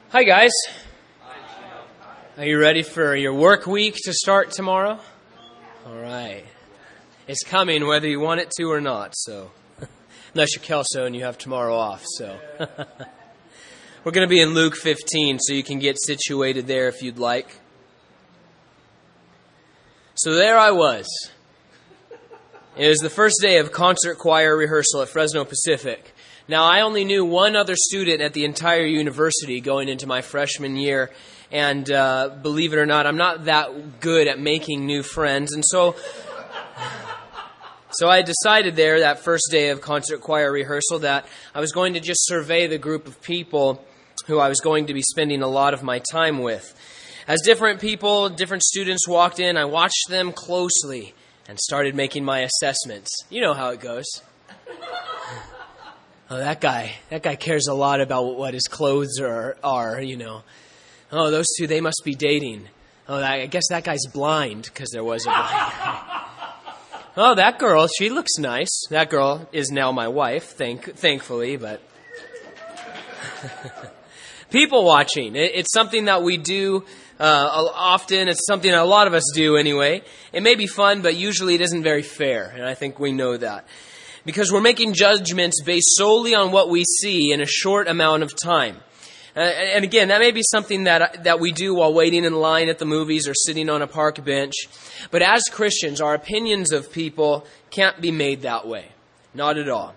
Hi guys. Are you ready for your work week to start tomorrow? All right. It's coming whether you want it to or not, so unless you're Kelso and you have tomorrow off, so we're going to be in Luke 15, so you can get situated there if you'd like. So there I was. It was the first day of concert choir rehearsal at Fresno Pacific. Now, I only knew one other student at the entire university going into my freshman year, and believe it or not, I'm not that good at making new friends, and so I decided there that first day of concert choir rehearsal that I was going to just survey the group of people who I was going to be spending a lot of my time with. As different people, different students walked in, I watched them closely and started making my assessments. You know how it goes. Oh, that guy cares a lot about what his clothes are, you know. Oh, those two, they must be dating. Oh, I guess that guy's blind, because there was a blind guy. Oh, that girl, she looks nice. That girl is now my wife, thankfully, but... People watching, it's something that we do often. It's something that a lot of us do anyway. It may be fun, but usually it isn't very fair, and I think we know that. Because we're making judgments based solely on what we see in a short amount of time. And again, that may be something that we do while waiting in line at the movies or sitting on a park bench. But as Christians, our opinions of people can't be made that way. Not at all.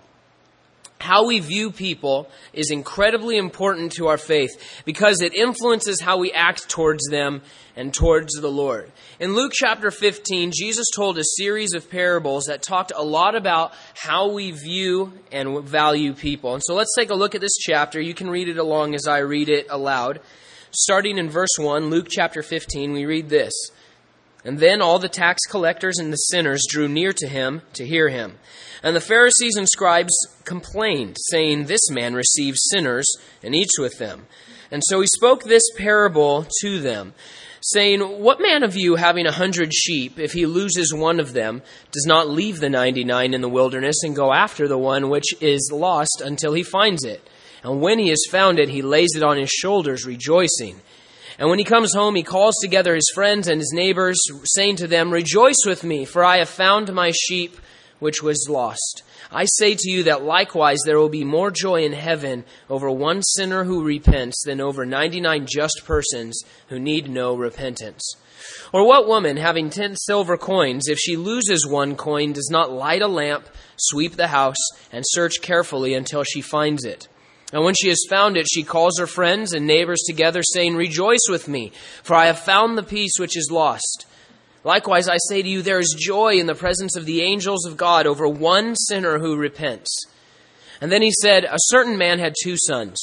How we view people is incredibly important to our faith because it influences how we act towards them and towards the Lord. In Luke chapter 15, Jesus told a series of parables that talked a lot about how we view and value people. And so let's take a look at this chapter. You can read it along as I read it aloud. Starting in verse 1, Luke chapter 15, we read this. And then all the tax collectors and the sinners drew near to him to hear him. And the Pharisees and scribes complained, saying, "This man receives sinners and eats with them." And so he spoke this parable to them, saying, "What man of you, having 100 sheep, if he loses one of them, does not leave the 99 in the wilderness and go after the one which is lost until he finds it? And when he has found it, he lays it on his shoulders, rejoicing. And when he comes home, he calls together his friends and his neighbors, saying to them, 'Rejoice with me, for I have found my sheep which was lost.' I say to you that likewise there will be more joy in heaven over one sinner who repents than over 99 just persons who need no repentance. Or what woman, having 10 silver coins, if she loses one coin, does not light a lamp, sweep the house, and search carefully until she finds it? And when she has found it, she calls her friends and neighbors together, saying, 'Rejoice with me, for I have found the piece which is lost.' Likewise, I say to you, there is joy in the presence of the angels of God over one sinner who repents." And then he said, "A certain man had 2 sons.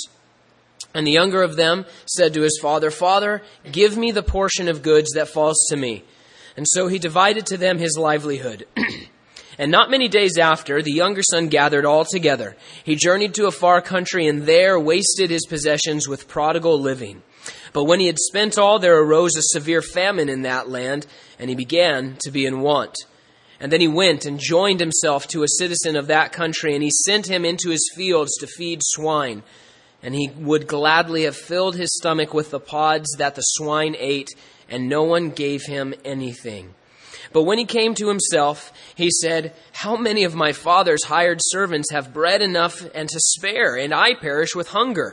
And the younger of them said to his father, 'Father, give me the portion of goods that falls to me.' And so he divided to them his livelihood. And not many days after, the younger son gathered all together. He journeyed to a far country and there wasted his possessions with prodigal living. But when he had spent all, there arose a severe famine in that land, and he began to be in want. And then he went and joined himself to a citizen of that country, and he sent him into his fields to feed swine. And he would gladly have filled his stomach with the pods that the swine ate, and no one gave him anything. But when he came to himself, he said, 'How many of my father's hired servants have bread enough and to spare, and I perish with hunger?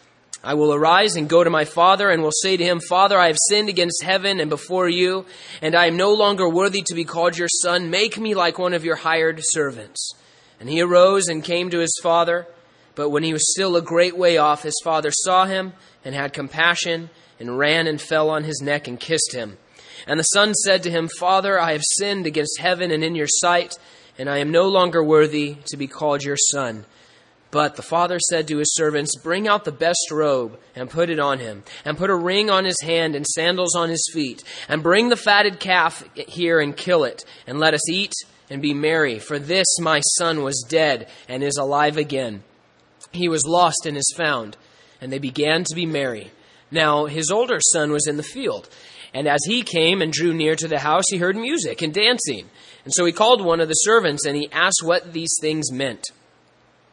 I will arise and go to my father and will say to him, Father, I have sinned against heaven and before you, and I am no longer worthy to be called your son. Make me like one of your hired servants.' And he arose and came to his father. But when he was still a great way off, his father saw him and had compassion and ran and fell on his neck and kissed him. And the son said to him, Father, I have sinned against heaven and in your sight, and I am no longer worthy to be called your son. But the father said to his servants, Bring out the best robe and put it on him, and put a ring on his hand and sandals on his feet, and bring the fatted calf here and kill it, and let us eat and be merry. For this my son was dead and is alive again. He was lost and is found. And they began to be merry. Now his older son was in the field, and as he came and drew near to the house, he heard music and dancing. And so he called one of the servants, and he asked what these things meant.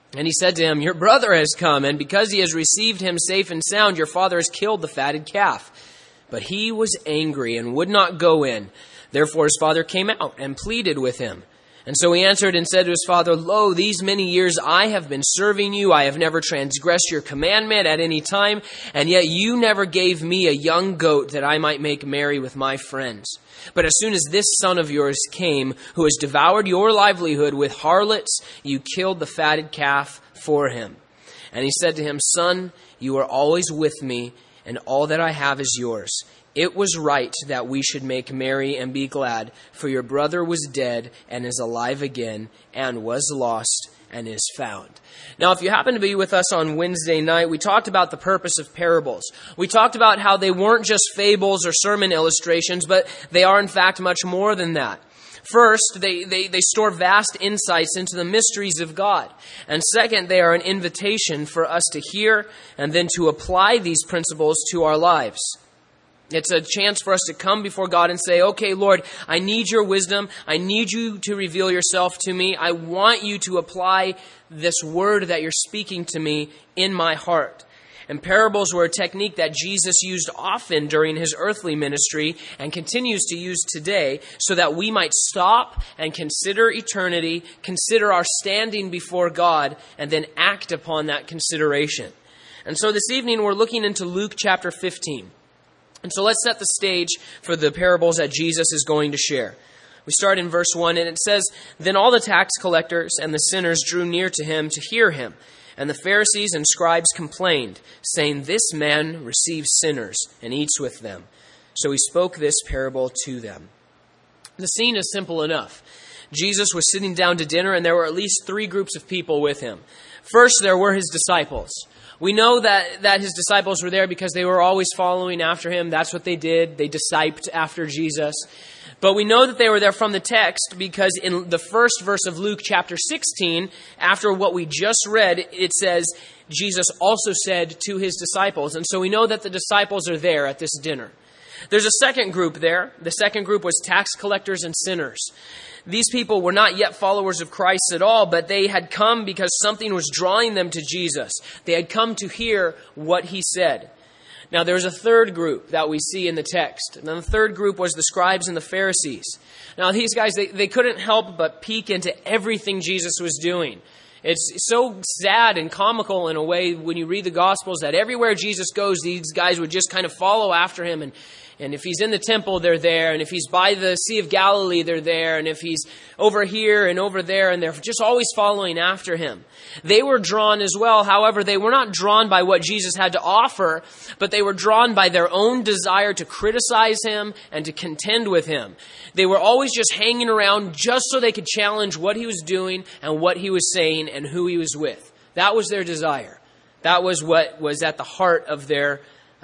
And he said to him, your brother has come, and because he has received him safe and sound, your father has killed the fatted calf. But he was angry and would not go in. Therefore his father came out and pleaded with him. And so he answered and said to his father, lo, these many years I have been serving you. I have never transgressed your commandment at any time, and yet you never gave me a young goat that I might make merry with my friends. But as soon as this son of yours came, who has devoured your livelihood with harlots, you killed the fatted calf for him. And he said to him, son, you are always with me, and all that I have is yours. It was right that we should make merry and be glad, for your brother was dead and is alive again, and was lost and is found. Now, if you happen to be with us on Wednesday night, we talked about the purpose of parables. We talked about how they weren't just fables or sermon illustrations, but they are in fact much more than that. First, they store vast insights into the mysteries of God. And second, they are an invitation for us to hear and then to apply these principles to our lives. It's a chance for us to come before God and say, okay, Lord, I need your wisdom. I need you to reveal yourself to me. I want you to apply this word that you're speaking to me in my heart. And parables were a technique that Jesus used often during his earthly ministry and continues to use today so that we might stop and consider eternity, consider our standing before God, and then act upon that consideration. And so this evening we're looking into Luke chapter 15. And so let's set the stage for the parables that Jesus is going to share. We start in verse 1, and it says, then all the tax collectors and the sinners drew near to him to hear him. And the Pharisees and scribes complained, saying, this man receives sinners and eats with them. So he spoke this parable to them. The scene is simple enough. Jesus was sitting down to dinner, and there were at least three groups of people with him. First, there were his disciples. We know that his disciples were there because they were always following after him. That's what they did. They discipled after Jesus. But we know that they were there from the text because in the first verse of Luke chapter 16, after what we just read, it says, Jesus also said to his disciples. And so we know that the disciples are there at this dinner. There's a second group there. The second group was tax collectors and sinners. These people were not yet followers of Christ at all, but they had come because something was drawing them to Jesus. They had come to hear what he said. Now, there's a third group that we see in the text. And the third group was the scribes and the Pharisees. Now, these guys, they couldn't help but peek into everything Jesus was doing. It's so sad and comical in a way when you read the Gospels that everywhere Jesus goes, these guys would just kind of follow after him. And if he's in the temple, they're there. And if he's by the Sea of Galilee, they're there. And if he's over here and over there, and they're just always following after him. They were drawn as well. However, they were not drawn by what Jesus had to offer, but they were drawn by their own desire to criticize him and to contend with him. They were always just hanging around just so they could challenge what he was doing and what he was saying and who he was with. That was their desire. That was what was at the heart of their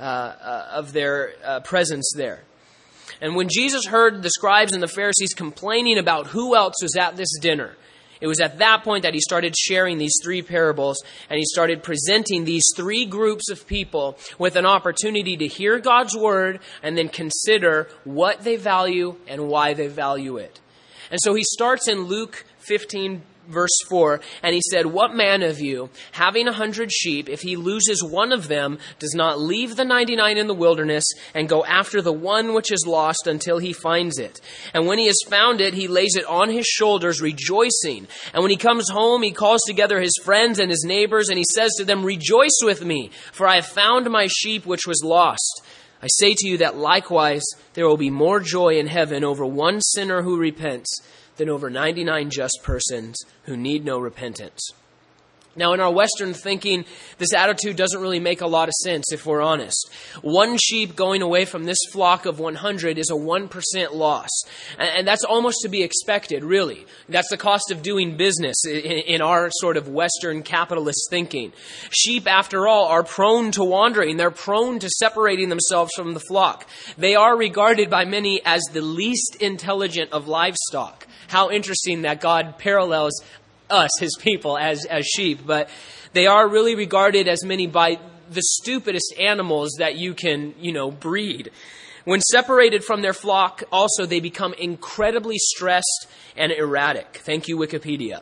presence there. And when Jesus heard the scribes and the Pharisees complaining about who else was at this dinner, it was at that point that he started sharing these three parables, and he started presenting these three groups of people with an opportunity to hear God's word and then consider what they value and why they value it. And so he starts in Luke 15, verse 4, and he said, what man of you, having 100 sheep, if he loses one of them, does not leave the 99 in the wilderness and go after the one which is lost until he finds it? And when he has found it, he lays it on his shoulders, rejoicing. And when he comes home, he calls together his friends and his neighbors, and he says to them, rejoice with me, for I have found my sheep which was lost. I say to you that likewise there will be more joy in heaven over one sinner who repents than over 99 just persons who need no repentance. Now, in our Western thinking, this attitude doesn't really make a lot of sense if we're honest. One sheep going away from this flock of 100 is a 1% loss. And that's almost to be expected, really. That's the cost of doing business in our sort of Western capitalist thinking. Sheep, after all, are prone to wandering. They're prone to separating themselves from the flock. They are regarded by many as the least intelligent of livestock. How interesting that God parallels us, his people, as sheep. But they are really regarded as many by the stupidest animals that you can, breed. When separated from their flock, also, they become incredibly stressed and erratic. Thank you, Wikipedia.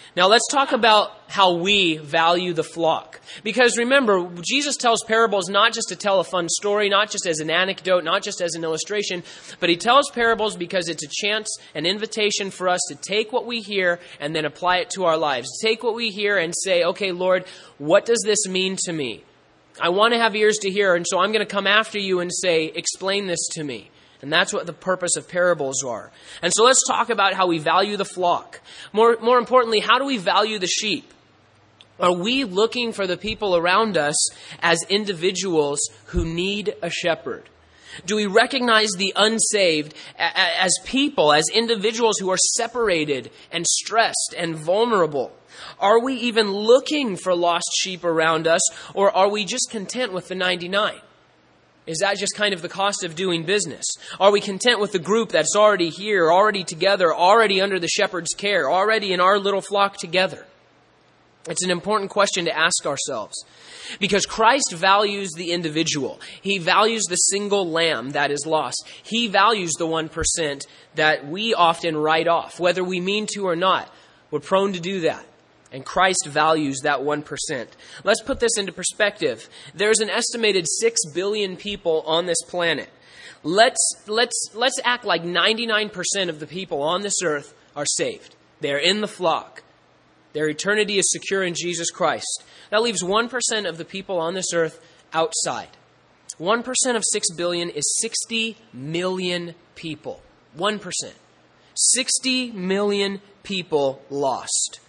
Now let's talk about how we value the flock. Because remember, Jesus tells parables not just to tell a fun story, not just as an anecdote, not just as an illustration, but he tells parables because it's a chance, an invitation for us to take what we hear and then apply it to our lives. Take what we hear and say, okay, Lord, what does this mean to me? I want to have ears to hear, and so I'm going to come after you and say, explain this to me. And that's what the purpose of parables are. And so let's talk about how we value the flock. More importantly, how do we value the sheep? Are we looking for the people around us as individuals who need a shepherd? Do we recognize the unsaved as people, as individuals who are separated and stressed and vulnerable? Are we even looking for lost sheep around us, or are we just content with the 99? Is that just kind of the cost of doing business? Are we content with the group that's already here, already together, already under the shepherd's care, already in our little flock together? It's an important question to ask ourselves. Because Christ values the individual. He values the single lamb that is lost. He values the 1% that we often write off, whether we mean to or not. We're prone to do that. And Christ values that 1%. Let's put this into perspective. There's an estimated 6 billion people on this planet. Let's act like 99% of the people on this earth are saved. They're in the flock. Their eternity is secure in Jesus Christ. That leaves 1% of the people on this earth outside. 1% of 6 billion is 60 million people. 1%. 60 million people lost.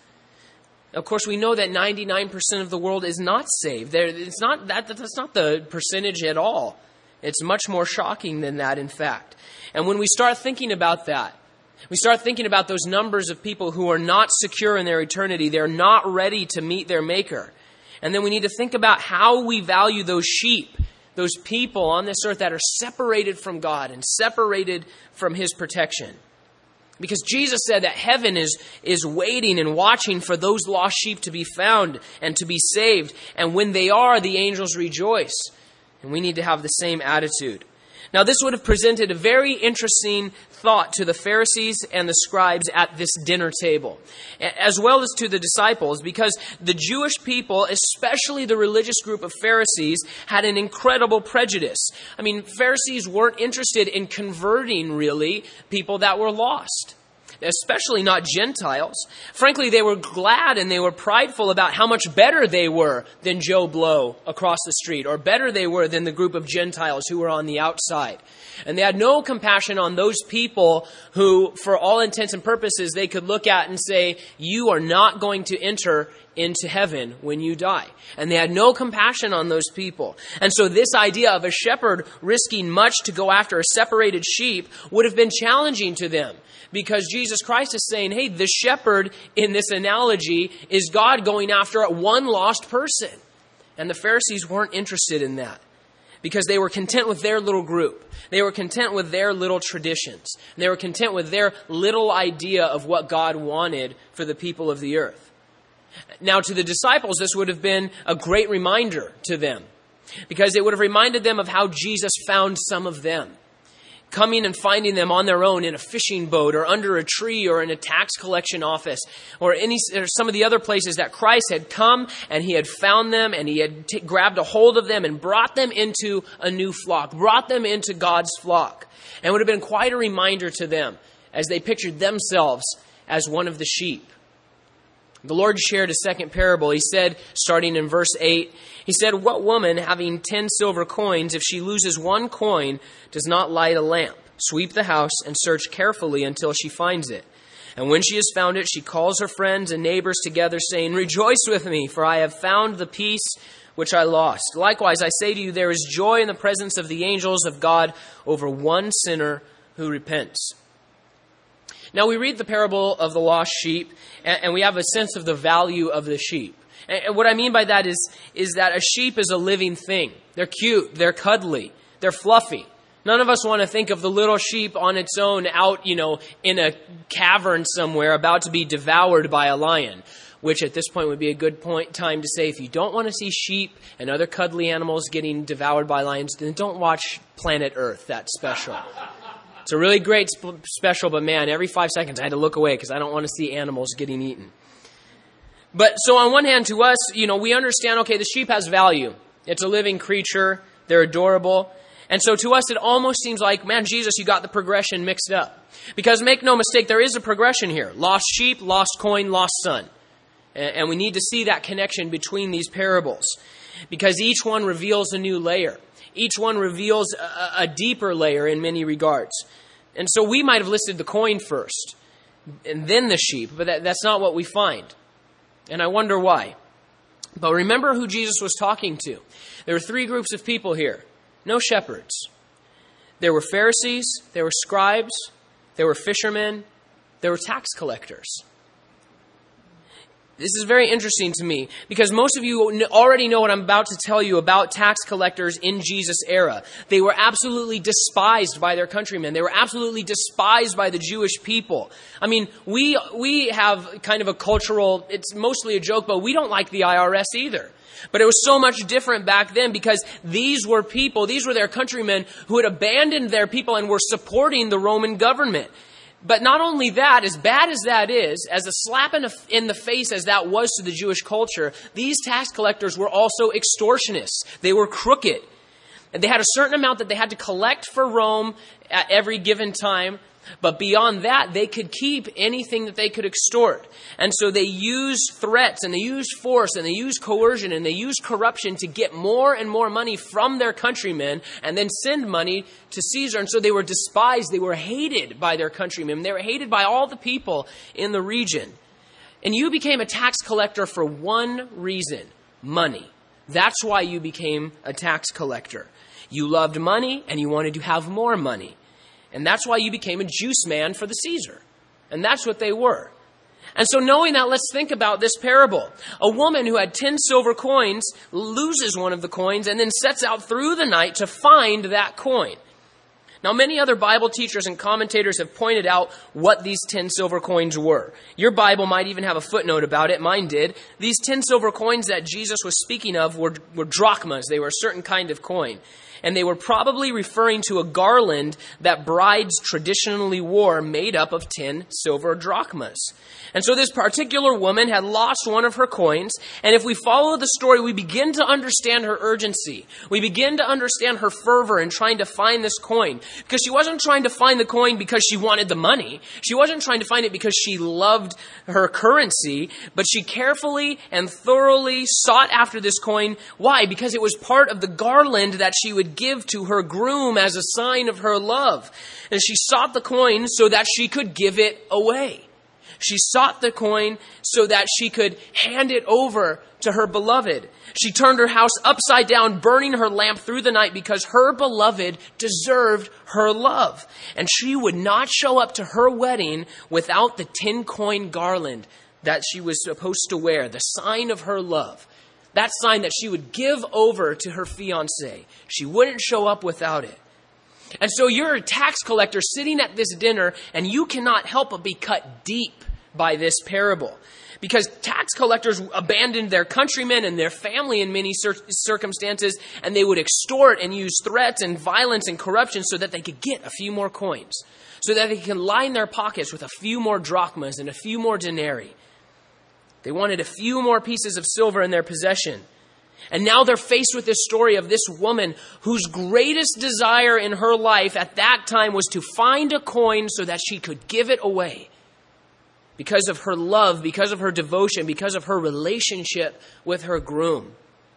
Of course, we know that 99% of the world is not saved. That's not the percentage at all. It's much more shocking than that, in fact. And when we start thinking about that, we start thinking about those numbers of people who are not secure in their eternity. They're not ready to meet their Maker. And then we need to think about how we value those sheep, those people on this earth that are separated from God and separated from His protection. Because Jesus said that heaven is waiting and watching for those lost sheep to be found and to be saved. And when they are, the angels rejoice. And we need to have the same attitude. Now, this would have presented a very interesting thought to the Pharisees and the scribes at this dinner table, as well as to the disciples, because the Jewish people, especially the religious group of Pharisees, had an incredible prejudice. I mean, Pharisees weren't interested in converting, really, people that were lost, especially not Gentiles. Frankly, they were glad and they were prideful about how much better they were than Joe Blow across the street, or better they were than the group of Gentiles who were on the outside. And they had no compassion on those people who, for all intents and purposes, they could look at and say, you are not going to enter into heaven when you die. And they had no compassion on those people. And so this idea of a shepherd risking much to go after a separated sheep would have been challenging to them. Because Jesus Christ is saying, hey, the shepherd in this analogy is God going after one lost person. And the Pharisees weren't interested in that. Because they were content with their little group. They were content with their little traditions. They were content with their little idea of what God wanted for the people of the earth. Now, to the disciples, this would have been a great reminder to them. Because it would have reminded them of how Jesus found some of them. Coming and finding them on their own in a fishing boat, or under a tree, or in a tax collection office, or some of the other places that Christ had come and He had found them and He had grabbed a hold of them and brought them into a new flock, brought them into God's flock. And it would have been quite a reminder to them as they pictured themselves as one of the sheep. The Lord shared a second parable. He said, starting in verse 8, He said, what woman, having 10 silver coins, if she loses one coin, does not light a lamp, sweep the house, and search carefully until she finds it? And when she has found it, she calls her friends and neighbors together, saying, rejoice with me, for I have found the piece which I lost. Likewise, I say to you, there is joy in the presence of the angels of God over one sinner who repents. Now, we read the parable of the lost sheep, and we have a sense of the value of the sheep. And what I mean by that is that a sheep is a living thing. They're cute, they're cuddly, they're fluffy. None of us want to think of the little sheep on its own out, in a cavern somewhere about to be devoured by a lion, which at this point would be a good time to say, if you don't want to see sheep and other cuddly animals getting devoured by lions, then don't watch Planet Earth, that special. It's a really great special, but man, every 5 seconds I had to look away because I don't want to see animals getting eaten. But so on one hand, to us, we understand, okay, the sheep has value. It's a living creature. They're adorable. And so to us, it almost seems like, man, Jesus, you got the progression mixed up. Because make no mistake, there is a progression here. Lost sheep, lost coin, lost son. And we need to see that connection between these parables. Because each one reveals a new layer. Each one reveals a deeper layer in many regards. And so we might have listed the coin first, and then the sheep. But that's not what we find. And I wonder why. But remember who Jesus was talking to. There were three groups of people here. No shepherds. There were Pharisees, there were scribes, there were fishermen, there were tax collectors. This is very interesting to me because most of you already know what I'm about to tell you about tax collectors in Jesus' era. They were absolutely despised by their countrymen. They were absolutely despised by the Jewish people. I mean, we have kind of a cultural, it's mostly a joke, but we don't like the IRS either. But it was so much different back then because these were their countrymen who had abandoned their people and were supporting the Roman government. But not only that, as bad as that is, as a slap in the face as that was to the Jewish culture, these tax collectors were also extortionists. They were crooked. And they had a certain amount that they had to collect for Rome at every given time. But beyond that, they could keep anything that they could extort. And so they used threats and they used force and they used coercion and they used corruption to get more and more money from their countrymen and then send money to Caesar. And so they were despised. They were hated by their countrymen. They were hated by all the people in the region. And you became a tax collector for one reason: money. That's why you became a tax collector. You loved money and you wanted to have more money. And that's why you became a juice man for the Caesar. And that's what they were. And so knowing that, let's think about this parable. A woman who had 10 silver coins loses one of the coins and then sets out through the night to find that coin. Now, many other Bible teachers and commentators have pointed out what these 10 silver coins were. Your Bible might even have a footnote about it. Mine did. These 10 silver coins that Jesus was speaking of were drachmas. They were a certain kind of coin. And they were probably referring to a garland that brides traditionally wore made up of 10 silver drachmas. And so this particular woman had lost one of her coins. And if we follow the story, we begin to understand her urgency. We begin to understand her fervor in trying to find this coin. Because she wasn't trying to find the coin because she wanted the money. She wasn't trying to find it because she loved her currency. But she carefully and thoroughly sought after this coin. Why? Because it was part of the garland that she would give to her groom as a sign of her love. And she sought the coin so that she could give it away. She sought the coin so that she could hand it over to her beloved. She turned her house upside down, burning her lamp through the night because her beloved deserved her love. And she would not show up to her wedding without the 10-coin garland that she was supposed to wear, the sign of her love. That sign that she would give over to her fiancé. She wouldn't show up without it. And so you're a tax collector sitting at this dinner, and you cannot help but be cut deep by this parable. Because tax collectors abandoned their countrymen and their family in many circumstances, and they would extort and use threats and violence and corruption so that they could get a few more coins, so that they can line their pockets with a few more drachmas and a few more denarii. They wanted a few more pieces of silver in their possession. And now they're faced with this story of this woman whose greatest desire in her life at that time was to find a coin so that she could give it away. Because of her love, because of her devotion, because of her relationship with her groom.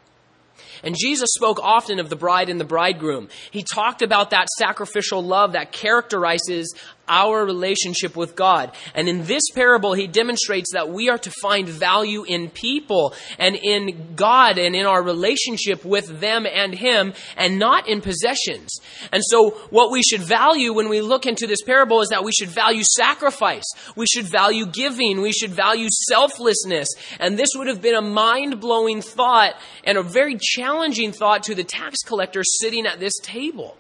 And Jesus spoke often of the bride and the bridegroom. He talked about that sacrificial love that characterizes our relationship with God. And in this parable, he demonstrates that we are to find value in people and in God and in our relationship with them and him, and not in possessions. And so what we should value when we look into this parable is that we should value sacrifice. We should value giving. We should value selflessness. And this would have been a mind-blowing thought and a very challenging thought to the tax collectors sitting at this table.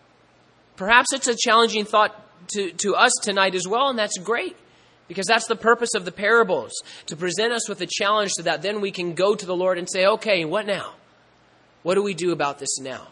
Perhaps it's a challenging thought to us tonight as well, and that's great, because that's the purpose of the parables, to present us with a challenge so that then we can go to the Lord and say, okay, what now? What do we do about this now?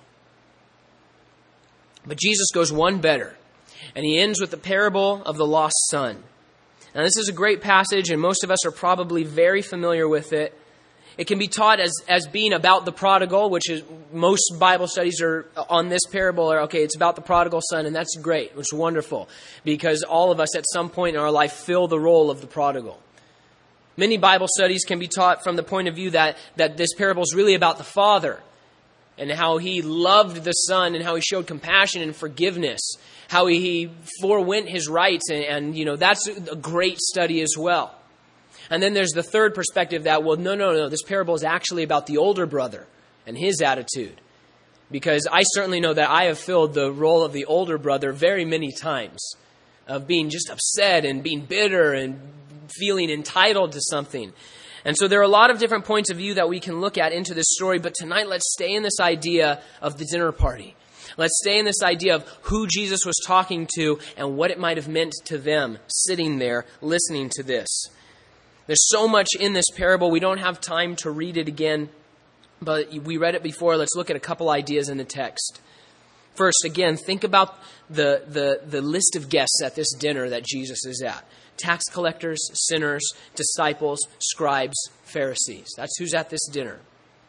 But Jesus goes one better, and he ends with the parable of the lost son. Now, this is a great passage, and most of us are probably very familiar with it. It can be taught as being about the prodigal, which is most Bible studies are on this parable are, okay, it's about the prodigal son, and that's great. It's wonderful because all of us at some point in our life fill the role of the prodigal. Many Bible studies can be taught from the point of view that this parable is really about the father and how he loved the son and how he showed compassion and forgiveness, how he forewent his rights, and that's a great study as well. And then there's the third perspective that, well, no, this parable is actually about the older brother and his attitude. Because I certainly know that I have filled the role of the older brother very many times, of being just upset and being bitter and feeling entitled to something. And so there are a lot of different points of view that we can look at into this story, but tonight let's stay in this idea of the dinner party. Let's stay in this idea of who Jesus was talking to and what it might have meant to them sitting there listening to this. There's so much in this parable. We don't have time to read it again, but we read it before. Let's look at a couple ideas in the text. First, again, think about the list of guests at this dinner that Jesus is at. Tax collectors, sinners, disciples, scribes, Pharisees. That's who's at this dinner.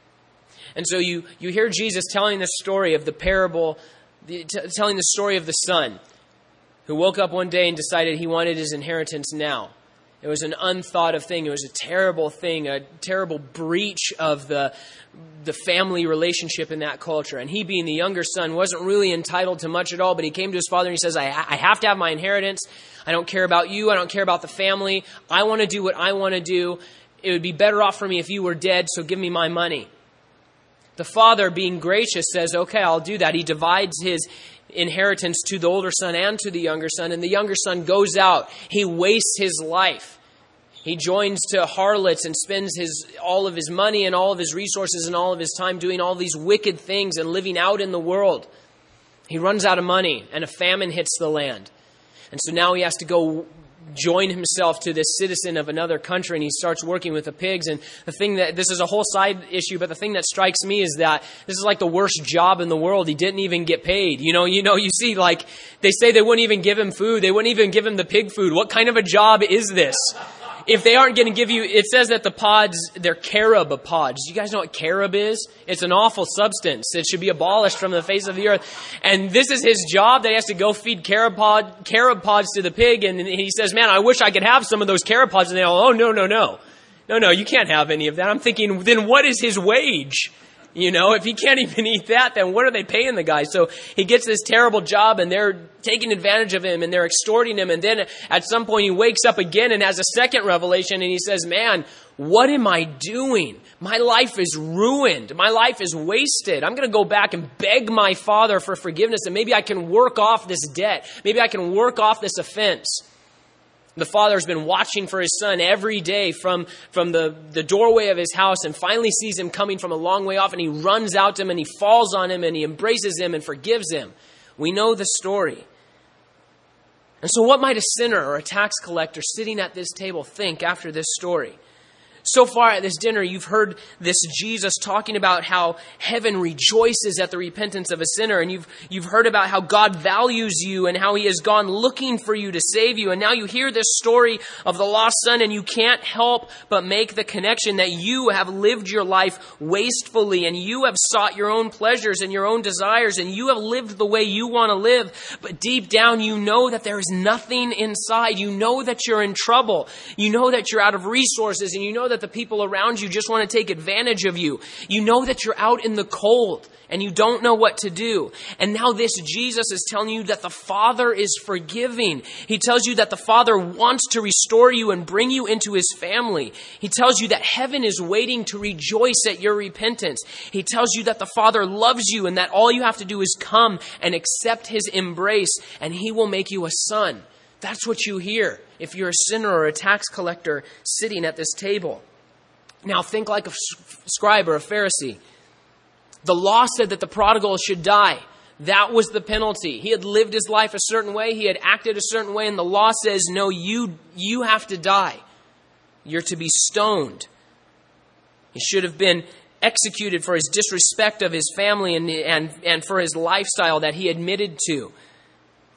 And so you hear Jesus telling the story of the parable, telling the story of the son who woke up one day and decided he wanted his inheritance now. It was an unthought of thing. It was a terrible thing, a terrible breach of the family relationship in that culture. And he, being the younger son, wasn't really entitled to much at all, but he came to his father and he says, I have to have my inheritance. I don't care about you. I don't care about the family. I want to do what I want to do. It would be better off for me if you were dead, so give me my money. The father, being gracious, says, okay, I'll do that. He divides his inheritance to the older son and to the younger son, and the younger son goes out. He wastes his life. He joins to harlots and spends all of his money and all of his resources and all of his time doing all these wicked things and living out in the world. He runs out of money and a famine hits the land. And so now he has to go join himself to this citizen of another country, and he starts working with the pigs. And this is a whole side issue, but the thing that strikes me is that this is like the worst job in the world. He didn't even get paid. You see, like, they say they wouldn't even give him food. They wouldn't even give him the pig food. What kind of a job is this? If they aren't going to give you, it says that the pods, they're carob pods. Do you guys know what carob is? It's an awful substance. It should be abolished from the face of the earth. And this is his job. They has to go feed carob pods to the pig. And he says, man, I wish I could have some of those carob pods. And they all, oh, no. No, you can't have any of that. I'm thinking, then what is his wage? If he can't even eat that, then what are they paying the guy? So he gets this terrible job and they're taking advantage of him and they're extorting him. And then at some point he wakes up again and has a second revelation and he says, man, what am I doing? My life is ruined. My life is wasted. I'm going to go back and beg my father for forgiveness, and maybe I can work off this debt. Maybe I can work off this offense. The father's been watching for his son every day from the doorway of his house, and finally sees him coming from a long way off, and he runs out to him and he falls on him and he embraces him and forgives him. We know the story. And so what might a sinner or a tax collector sitting at this table think after this story? So far at this dinner, you've heard this Jesus talking about how heaven rejoices at the repentance of a sinner. And you've heard about how God values you and how he has gone looking for you to save you. And now you hear this story of the lost son, and you can't help but make the connection that you have lived your life wastefully, and you have sought your own pleasures and your own desires, and you have lived the way you want to live. But deep down, you know that there is nothing inside. You know that you're in trouble. You know that you're out of resources, and you know that the people around you just want to take advantage of you. You know that you're out in the cold and you don't know what to do. And now this Jesus is telling you that the Father is forgiving. He tells you that the Father wants to restore you and bring you into his family. He tells you that heaven is waiting to rejoice at your repentance. He tells you that the Father loves you and that all you have to do is come and accept his embrace, and he will make you a son. That's what you hear if you're a sinner or a tax collector sitting at this table. Now think like a scribe or a Pharisee. The law said that the prodigal should die. That was the penalty. He had lived his life a certain way. He had acted a certain way. And the law says, no, you have to die. You're to be stoned. He should have been executed for his disrespect of his family and for his lifestyle that he admitted to.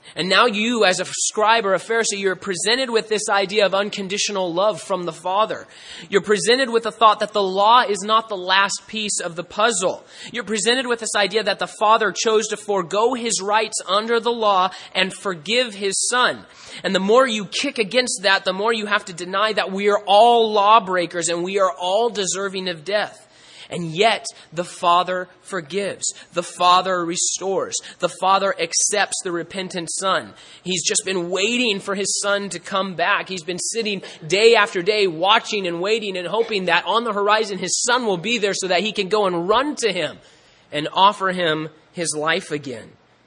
And now you, as a scribe or a Pharisee, you're presented with this idea of unconditional love from the Father. You're presented with the thought that the law is not the last piece of the puzzle. You're presented with this idea that the Father chose to forego his rights under the law and forgive his Son. And the more you kick against that, the more you have to deny that we are all lawbreakers and we are all deserving of death. And yet, the Father forgives. The Father restores. The Father accepts the repentant Son. He's just been waiting for his Son to come back. He's been sitting day after day, watching and waiting and hoping that on the horizon his Son will be there so that he can go and run to him and offer him his life again.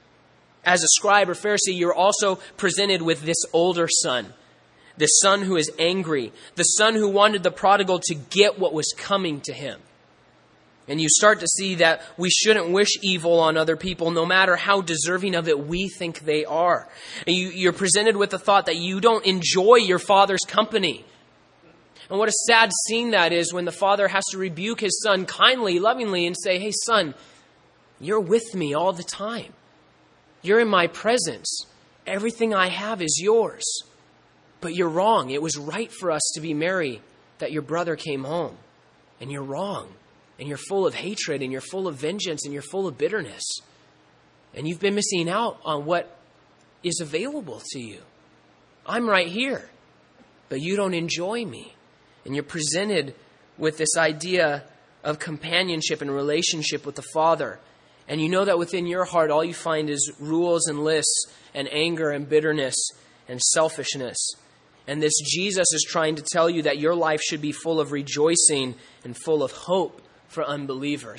As a scribe or Pharisee, you're also presented with this older son. The son who is angry. The son who wanted the prodigal to get what was coming to him. And you start to see that we shouldn't wish evil on other people, no matter how deserving of it we think they are. And you're presented with the thought that you don't enjoy your father's company. And what a sad scene that is when the father has to rebuke his son kindly, lovingly, and say, hey, son, you're with me all the time. You're in my presence. Everything I have is yours. But you're wrong. It was right for us to be merry that your brother came home. And you're wrong. And you're full of hatred, and you're full of vengeance, and you're full of bitterness. And you've been missing out on what is available to you. I'm right here, but you don't enjoy me. And you're presented with this idea of companionship and relationship with the Father. And you know that within your heart, all you find is rules and lists and anger and bitterness and selfishness. And this Jesus is trying to tell you that your life should be full of rejoicing and full of hope for unbelievers.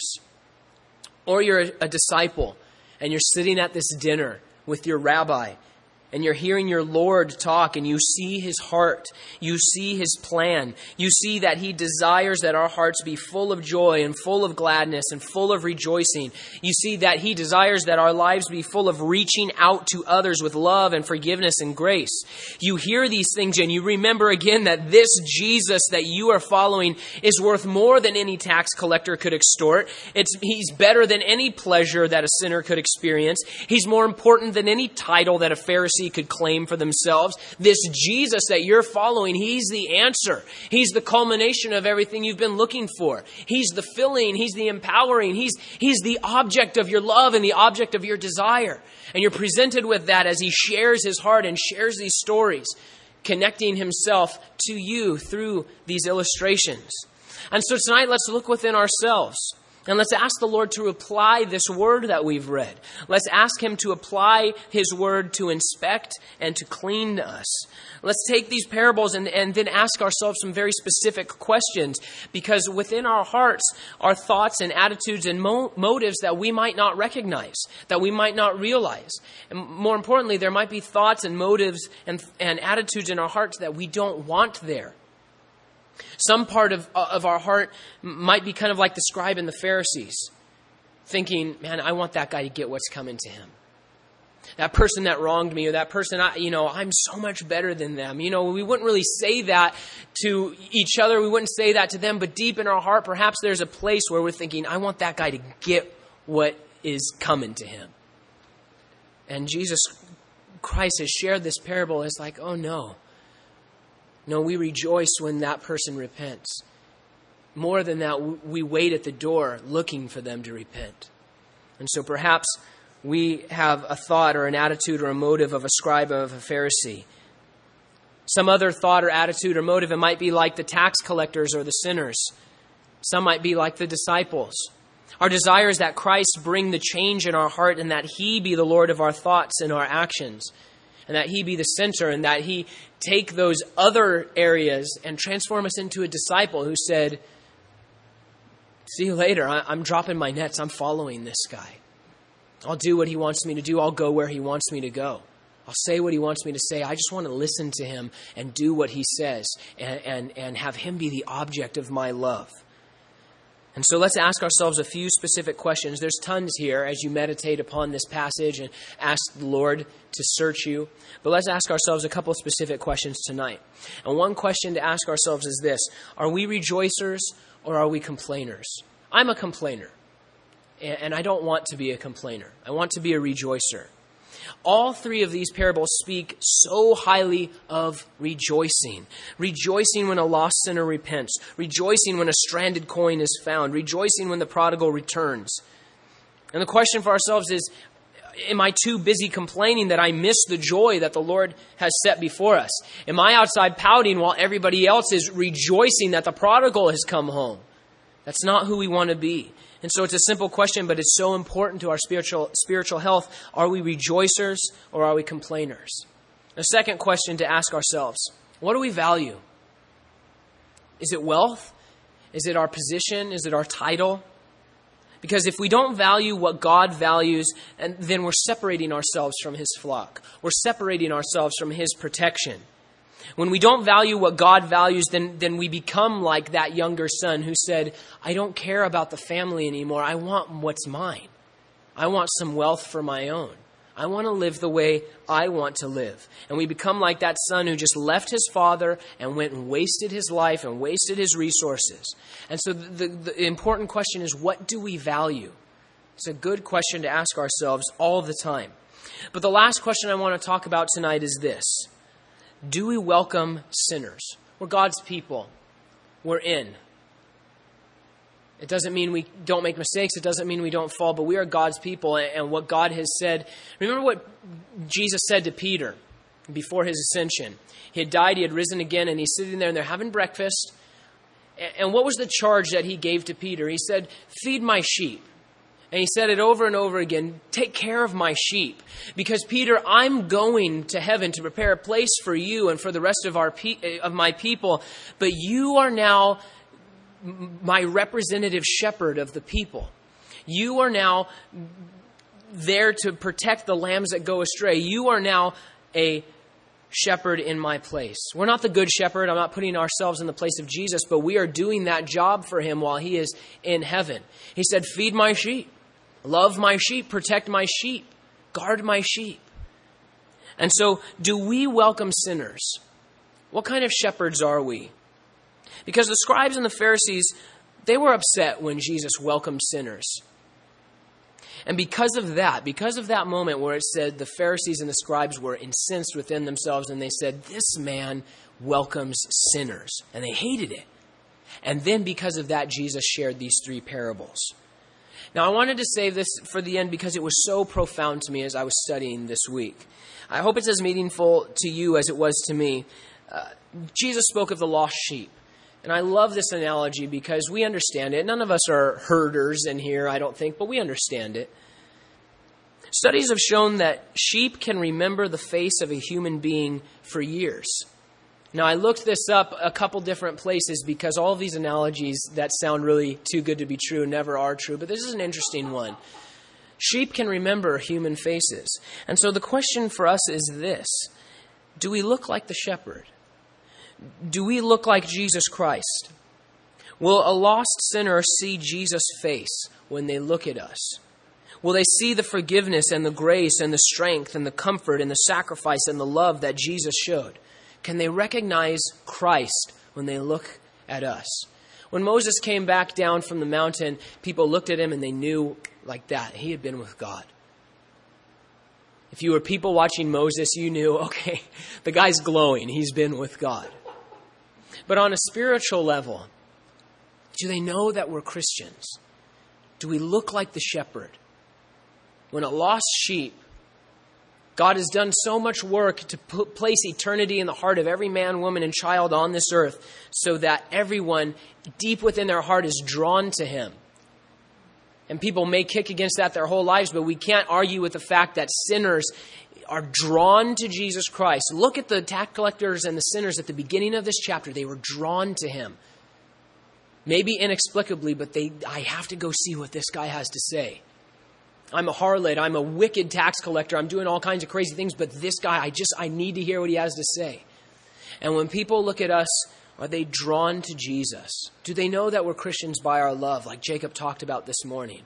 Or you're a disciple and you're sitting at this dinner with your rabbi and you're hearing your Lord talk and you see his heart. You see his plan. You see that he desires that our hearts be full of joy and full of gladness and full of rejoicing. You see that he desires that our lives be full of reaching out to others with love and forgiveness and grace. You hear these things and you remember again that this Jesus that you are following is worth more than any tax collector could extort. He's better than any pleasure that a sinner could experience. He's more important than any title that a Pharisee could claim for themselves. This Jesus that you're following, he's the answer. He's the culmination of everything you've been looking for. He's the filling. He's the empowering. He's the object of your love and the object of your desire. And you're presented with that as he shares his heart and shares these stories, connecting himself to you through these illustrations. And so tonight, let's look within ourselves. And let's ask the Lord to apply this word that we've read. Let's ask him to apply his word to inspect and to clean us. Let's take these parables and then ask ourselves some very specific questions, because within our hearts are thoughts and attitudes and motives that we might not recognize, that we might not realize. And more importantly, there might be thoughts and motives and attitudes in our hearts that we don't want there. Some part of our heart might be kind of like the scribe and the Pharisees, thinking, man, I want that guy to get what's coming to him. That person that wronged me, or that person, I'm so much better than them. We wouldn't really say that to each other. We wouldn't say that to them. But deep in our heart, perhaps there's a place where we're thinking, I want that guy to get what is coming to him. And Jesus Christ has shared this parable. It's like, oh no. No, we rejoice when that person repents. More than that, we wait at the door looking for them to repent. And so perhaps we have a thought or an attitude or a motive of a scribe or of a Pharisee. Some other thought or attitude or motive, it might be like the tax collectors or the sinners. Some might be like the disciples. Our desire is that Christ bring the change in our heart and that he be the Lord of our thoughts and our actions. And that he be the center, and that he take those other areas and transform us into a disciple who said, see you later. I'm dropping my nets. I'm following this guy. I'll do what he wants me to do. I'll go where he wants me to go. I'll say what he wants me to say. I just want to listen to him and do what he says and have him be the object of my love. And so let's ask ourselves a few specific questions. There's tons here as you meditate upon this passage and ask the Lord to search you. But let's ask ourselves a couple of specific questions tonight. And one question to ask ourselves is this: are we rejoicers or are we complainers? I'm a complainer, and I don't want to be a complainer. I want to be a rejoicer. All three of these parables speak so highly of rejoicing. Rejoicing when a lost sinner repents. Rejoicing when a stranded coin is found. Rejoicing when the prodigal returns. And the question for ourselves is, am I too busy complaining that I miss the joy that the Lord has set before us? Am I outside pouting while everybody else is rejoicing that the prodigal has come home? That's not who we want to be. And so it's a simple question, but it's so important to our spiritual health. Are we rejoicers or are we complainers? A second question to ask ourselves, what do we value? Is it wealth? Is it our position? Is it our title? Because if we don't value what God values, then we're separating ourselves from His flock. We're separating ourselves from His protection. When we don't value what God values, then we become like that younger son who said, I don't care about the family anymore. I want what's mine. I want some wealth for my own. I want to live the way I want to live. And we become like that son who just left his father and went and wasted his life and wasted his resources. And so the important question is, what do we value? It's a good question to ask ourselves all the time. But the last question I want to talk about tonight is this. Do we welcome sinners? We're God's people. We're in. It doesn't mean we don't make mistakes. It doesn't mean we don't fall, but we are God's people. And what God has said, remember what Jesus said to Peter before his ascension. He had died, he had risen again, and he's sitting there and they're having breakfast. And what was the charge that he gave to Peter? He said, feed my sheep. And he said it over and over again, take care of my sheep. Because Peter, I'm going to heaven to prepare a place for you and for the rest of my people. But you are now my representative shepherd of the people. You are now there to protect the lambs that go astray. You are now a shepherd in my place. We're not the good shepherd. I'm not putting ourselves in the place of Jesus, but we are doing that job for him while he is in heaven. He said, feed my sheep. Love my sheep, protect my sheep, guard my sheep. And so, do we welcome sinners? What kind of shepherds are we? Because the scribes and the Pharisees, they were upset when Jesus welcomed sinners. And because of that moment where it said the Pharisees and the scribes were incensed within themselves and they said, this man welcomes sinners. And they hated it. And then because of that, Jesus shared these three parables. Now, I wanted to save this for the end because it was so profound to me as I was studying this week. I hope it's as meaningful to you as it was to me. Jesus spoke of the lost sheep. And I love this analogy because we understand it. None of us are herders in here, I don't think, but we understand it. Studies have shown that sheep can remember the face of a human being for years. Now, I looked this up a couple different places because all of these analogies that sound really too good to be true never are true, but this is an interesting one. Sheep can remember human faces. And so the question for us is this. Do we look like the shepherd? Do we look like Jesus Christ? Will a lost sinner see Jesus' face when they look at us? Will they see the forgiveness and the grace and the strength and the comfort and the sacrifice and the love that Jesus showed? Can they recognize Christ when they look at us? When Moses came back down from the mountain, people looked at him and they knew like that he had been with God. If you were people watching Moses, you knew, okay, the guy's glowing. He's been with God. But on a spiritual level, do they know that we're Christians? Do we look like the shepherd? When a lost sheep, God has done so much work to place eternity in the heart of every man, woman, and child on this earth so that everyone deep within their heart is drawn to him. And people may kick against that their whole lives, but we can't argue with the fact that sinners are drawn to Jesus Christ. Look at the tax collectors and the sinners at the beginning of this chapter. They were drawn to him. Maybe inexplicably, but I have to go see what this guy has to say. I'm a harlot. I'm a wicked tax collector. I'm doing all kinds of crazy things. But this guy, I need to hear what he has to say. And when people look at us, are they drawn to Jesus? Do they know that we're Christians by our love, like Jacob talked about this morning?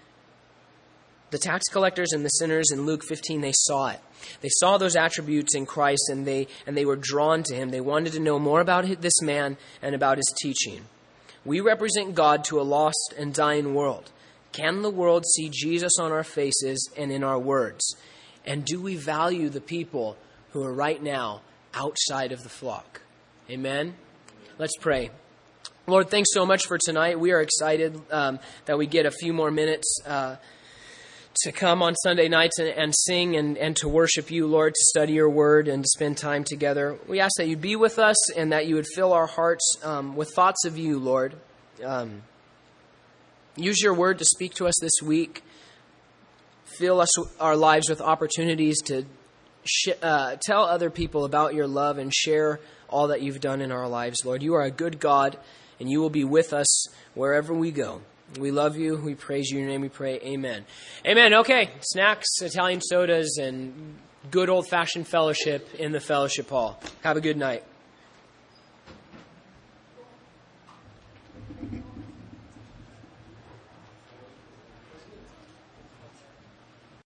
The tax collectors and the sinners in Luke 15, they saw it. They saw those attributes in Christ and they were drawn to him. They wanted to know more about this man and about his teaching. We represent God to a lost and dying world. Can the world see Jesus on our faces and in our words? And do we value the people who are right now outside of the flock? Amen? Let's pray. Lord, thanks so much for tonight. We are excited that we get a few more minutes to come on Sunday nights and sing and to worship you, Lord, to study your word and to spend time together. We ask that you'd be with us and that you would fill our hearts with thoughts of you, Lord. Use your word to speak to us this week. Fill our lives with opportunities to tell other people about your love and share all that you've done in our lives, Lord. You are a good God, and you will be with us wherever we go. We love you. We praise you. In your name we pray. Amen. Amen. Okay. Snacks, Italian sodas, and good old-fashioned fellowship in the fellowship hall. Have a good night.